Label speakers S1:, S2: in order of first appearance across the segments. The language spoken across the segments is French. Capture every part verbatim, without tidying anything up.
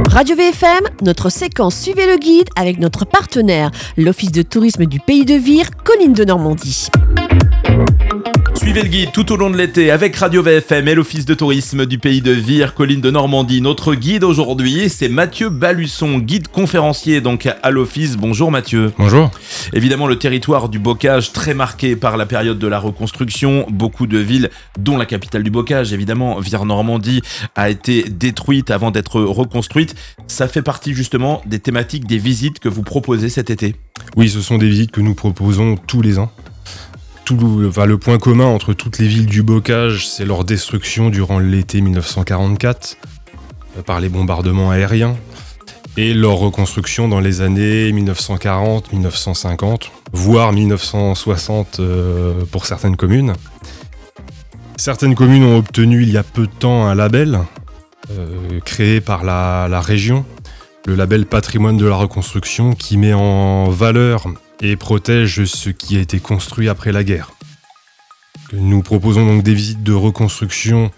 S1: Radio V F M, notre séquence Suivez le guide avec notre partenaire, l'Office de tourisme du Pays de Vire, Collines de Normandie.
S2: Suivez le guide tout au long de l'été avec Radio V F M et l'Office de tourisme du Pays de Vire, Collines de Normandie. Notre guide aujourd'hui, c'est Mathieu Balusson, guide conférencier donc à l'Office. Bonjour Mathieu.
S3: Bonjour.
S2: Évidemment, le territoire du bocage très marqué par la période de la reconstruction. Beaucoup de villes, dont la capitale du bocage, évidemment, Vire-Normandie, a été détruite avant d'être reconstruite. Ça fait partie justement des thématiques des visites que vous proposez cet été.
S3: Oui, ce sont des visites que nous proposons tous les ans. Tout, enfin, le point commun entre toutes les villes du bocage, c'est leur destruction durant l'été dix-neuf cent quarante-quatre euh, par les bombardements aériens et leur reconstruction dans les années dix-neuf cent quarante, dix-neuf cent cinquante, voire dix-neuf cent soixante euh, pour certaines communes. Certaines communes ont obtenu il y a peu de temps un label euh, créé par la, la région, le label Patrimoine de la reconstruction, qui met en valeur et protège ce qui a été construit après la guerre. Nous proposons donc des visites de reconstruction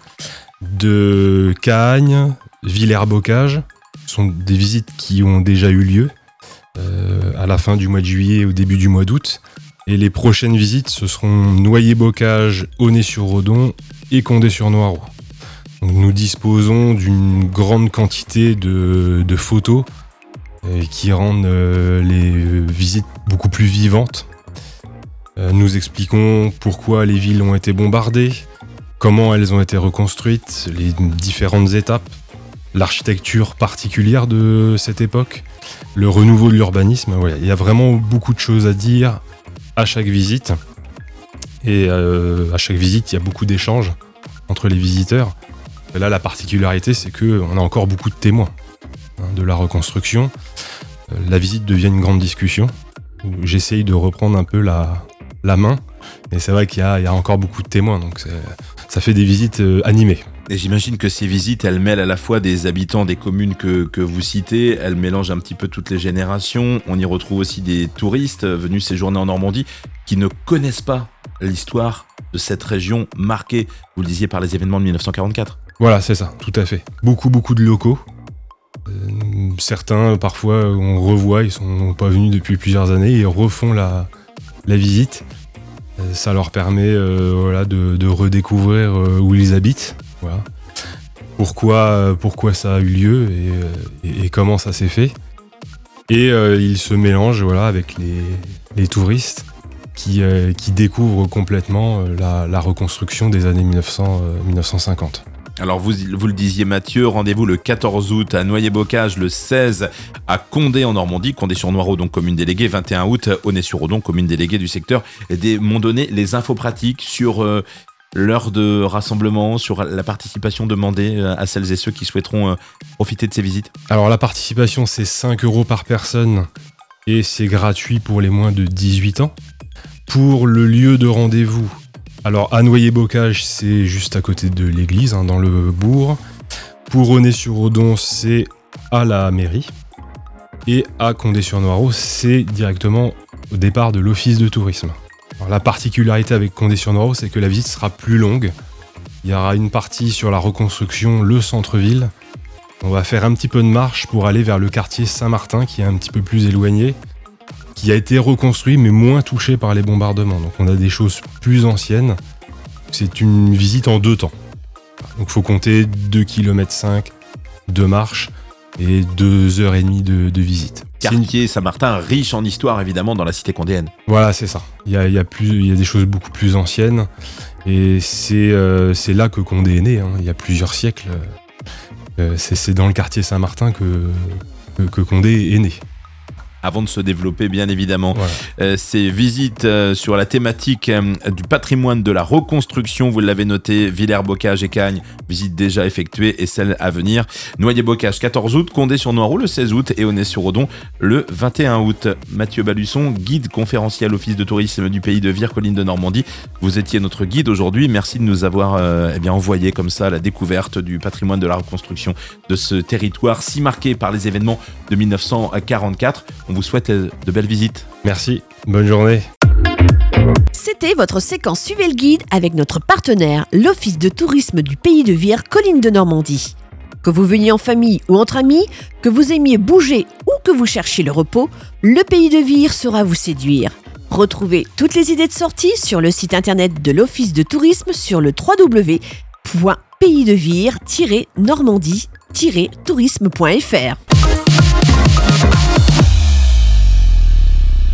S3: de Cahagnes, Villers-Bocage. Ce sont des visites qui ont déjà eu lieu euh, à la fin du mois de juillet et au début du mois d'août. Et les prochaines visites, ce seront Noyer-Bocage, Aunay-sur-Redon et Condé-sur-Noireau. Donc nous disposons d'une grande quantité de, de photos qui rendent euh, les visites beaucoup plus vivantes. Euh, nous expliquons pourquoi les villes ont été bombardées, comment elles ont été reconstruites, les différentes étapes, l'architecture particulière de cette époque, le renouveau de l'urbanisme. Voilà, il y a vraiment beaucoup de choses à dire à chaque visite. Et euh, à chaque visite, il y a beaucoup d'échanges entre les visiteurs. Et là, la particularité, c'est qu'on a encore beaucoup de témoins de la reconstruction. La visite devient une grande discussion. J'essaye de reprendre un peu la, la main. Et c'est vrai qu'il y a, il y a encore beaucoup de témoins, donc c'est, ça fait des visites euh, animées.
S2: Et j'imagine que ces visites, elles mêlent à la fois des habitants des communes que, que vous citez, elles mélangent un petit peu toutes les générations. On y retrouve aussi des touristes venus séjourner en Normandie qui ne connaissent pas l'histoire de cette région marquée, vous le disiez, par les événements de dix-neuf cent quarante-quatre.
S3: Voilà, c'est ça, tout à fait. Beaucoup, beaucoup de locaux. Euh, certains, parfois, on revoit, ils sont pas venus depuis plusieurs années, ils refont la, la visite. Euh, ça leur permet euh, voilà, de, de redécouvrir euh, où ils habitent, voilà. pourquoi, euh, pourquoi ça a eu lieu et, et, et comment ça s'est fait. Et euh, ils se mélangent voilà, avec les, les touristes qui, euh, qui découvrent complètement euh, la, la reconstruction des années mille neuf cents, euh, mille neuf cent cinquante.
S2: Alors vous, vous le disiez Mathieu, rendez-vous le quatorze août à Noyer-Bocage, le seize à Condé en Normandie, Condé-sur-Noireau donc commune déléguée, vingt et un août Aunay-sur-Redon, commune déléguée du secteur. Et m'ont donné les infos pratiques sur euh, l'heure de rassemblement, sur la participation demandée euh, à celles et ceux qui souhaiteront euh, profiter de ces visites.
S3: Alors la participation c'est cinq euros par personne et c'est gratuit pour les moins de dix-huit ans. Pour le lieu de rendez-vous, alors à Noyer-Bocage, c'est juste à côté de l'église, hein, dans le bourg. Pour Aunay-sur-Redon, c'est à la mairie. Et à Condé-sur-Noireau, c'est directement au départ de l'Office de tourisme. Alors, la particularité avec Condé-sur-Noireau, c'est que la visite sera plus longue. Il y aura une partie sur la reconstruction, le centre-ville. On va faire un petit peu de marche pour aller vers le quartier Saint-Martin, qui est un petit peu plus éloigné, qui a été reconstruit mais moins touché par les bombardements. Donc on a des choses plus anciennes. C'est une visite en deux temps. Donc il faut compter deux virgule cinq kilomètres de marche et deux heures trente de, de visite.
S2: Quartier une... Saint-Martin, riche en histoire évidemment dans la cité condéenne.
S3: Voilà, c'est ça. Il y a, il y a, plus, il y a des choses beaucoup plus anciennes. Et c'est, euh, c'est là que Condé est né, hein. Il y a plusieurs siècles. Euh, c'est, c'est dans le quartier Saint-Martin que, que, que Condé est né.
S2: Avant de se développer, bien évidemment.
S3: Voilà.
S2: Euh, ces visites euh, sur la thématique euh, du patrimoine de la reconstruction, vous l'avez noté, Villers-Bocage et Cahagnes, visites déjà effectuées et celles à venir. Noyer-Bocage, quatorze août, Condé-sur-Noireau, le seize août et Aunay-sur-Redon, le vingt et un août. Mathieu Balusson, guide conférencier à l'Office de tourisme du Pays de Vire, Collines de Normandie. Vous étiez notre guide aujourd'hui. Merci de nous avoir euh, eh bien, envoyé comme ça la découverte du patrimoine de la reconstruction de ce territoire si marqué par les événements de dix-neuf cent quarante-quatre. On vous souhaite de belles visites.
S3: Merci, bonne journée.
S1: C'était votre séquence Suivez le guide avec notre partenaire, l'Office de tourisme du Pays de Vire, Collines de Normandie. Que vous veniez en famille ou entre amis, que vous aimiez bouger ou que vous cherchiez le repos, le Pays de Vire saura vous séduire. Retrouvez toutes les idées de sortie sur le site internet de l'Office de tourisme sur le w w w point pays de vire tiret normandie tiret tourisme point f r.